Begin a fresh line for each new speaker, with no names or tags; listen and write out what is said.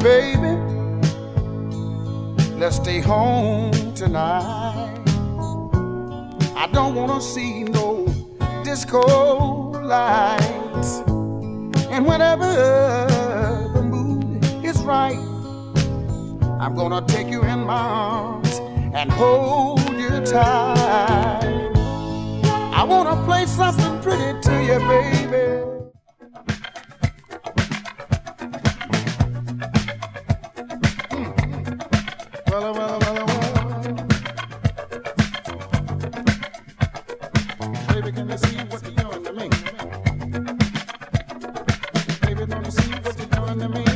baby, let's stay home tonight. I don't wanna see no disco lights. And whenever the mood is right, I'm gonna take you in my arms and hold you tight. I wanna play something pretty to you, baby. Well. Baby, can you see what you're doing to me? Baby, don't you see what you're doing to me?